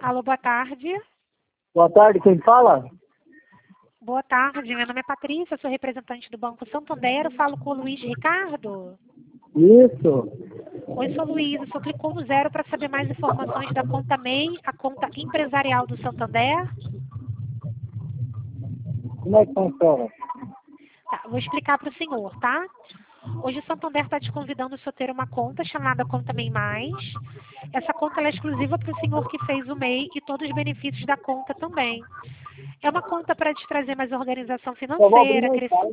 Alô, boa tarde. Boa tarde, quem fala? Boa tarde, meu nome é Patrícia, sou representante do Banco Santander, eu falo com o Luiz Ricardo. Isso. Oi, sou Luiz, só clicou no 0 para saber mais informações da conta MEI, a conta empresarial do Santander. Como é que funciona? Tá, vou explicar para o senhor, tá? Hoje o Santander está te convidando a ter uma conta chamada Conta MEI Mais. Essa conta ela é exclusiva para o senhor que fez o MEI e todos os benefícios da conta também. É uma conta para te trazer mais organização Eu vou abrir financeira, meu crescimento. site.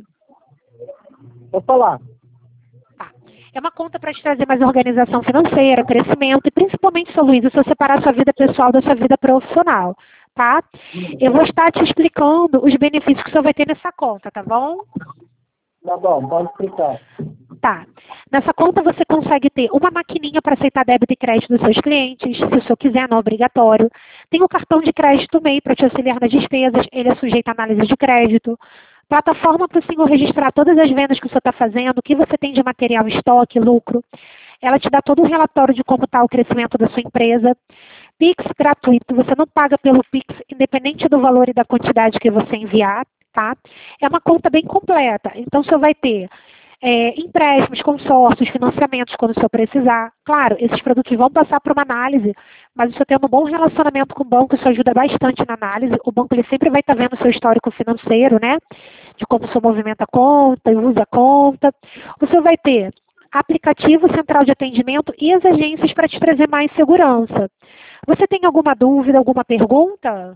Vou falar. Tá. É uma conta para te trazer mais organização financeira, crescimento e principalmente, seu Luiz, se você separar sua vida pessoal da sua vida profissional, tá? Eu vou estar te explicando os benefícios que o senhor vai ter nessa conta, tá bom? Tá bom, pode explicar. Tá. Nessa conta você consegue ter uma maquininha para aceitar débito e crédito dos seus clientes, se o senhor quiser, não é obrigatório. Tem o cartão de crédito MEI para te auxiliar nas despesas, ele é sujeito à análise de crédito. Plataforma para o senhor registrar todas as vendas que o senhor está fazendo, o que você tem de material em estoque, lucro. Ela te dá todo um relatório de como está o crescimento da sua empresa. Pix gratuito, você não paga pelo Pix, independente do valor e da quantidade que você enviar, tá? É uma conta bem completa. Então, o senhor vai ter empréstimos, consórcios, financiamentos quando o senhor precisar. Claro, esses produtos vão passar por uma análise, mas o senhor tendo um bom relacionamento com o banco, isso ajuda bastante na análise. O banco ele sempre vai estar vendo o seu histórico financeiro, né? De como o senhor movimenta a conta e usa a conta. O senhor vai ter aplicativo central de atendimento e as agências para te trazer mais segurança. Você tem alguma dúvida, alguma pergunta?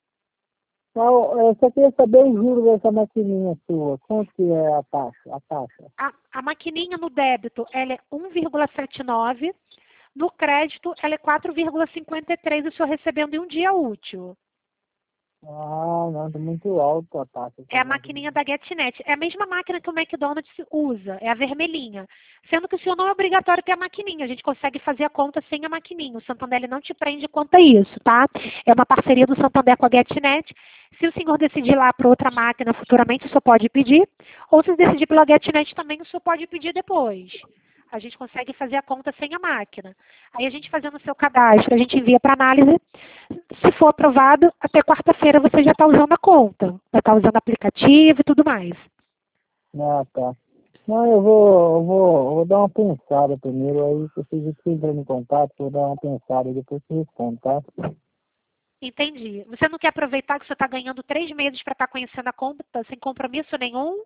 Não, eu só queria saber o juro dessa maquininha sua. Quanto que é a taxa? A maquininha no débito ela é 1,79, no crédito ela é 4,53 o senhor recebendo em um dia útil. Ah, não, tá muito alto a taxa. É a maquininha da GetNet. É a mesma máquina que o McDonald's usa, é a vermelhinha. Sendo que o senhor não é obrigatório ter a maquininha, a gente consegue fazer a conta sem a maquininha. O Santander ele não te prende quanto a isso, tá? É uma parceria do Santander com a GetNet. Se o senhor decidir lá para outra máquina futuramente, o senhor pode pedir. Ou se decidir pela GetNet também, o senhor pode pedir depois. A gente consegue fazer a conta sem a máquina. Aí a gente fazendo o seu cadastro, a gente envia para análise. Se for aprovado, até quarta-feira você já está usando a conta. Vai estar usando aplicativo e tudo mais. Ah, tá. Não, eu vou dar uma pensada primeiro, aí se vocês entrarem em contato, eu vou dar uma pensada e depois te respondo, tá? Entendi. Você não quer aproveitar que você está ganhando 3 meses para estar conhecendo a conta sem compromisso nenhum?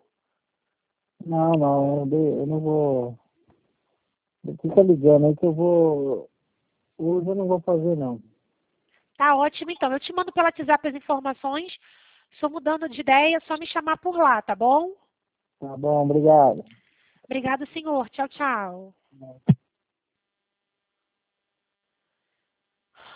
Não, eu não vou. Fica ligando aí que eu vou. Hoje eu não vou fazer, não. Tá ótimo, então. Eu te mando pelo WhatsApp as informações. Estou mudando de ideia, é só me chamar por lá, tá bom? Tá bom, obrigado. Obrigado, senhor. Tchau, tchau.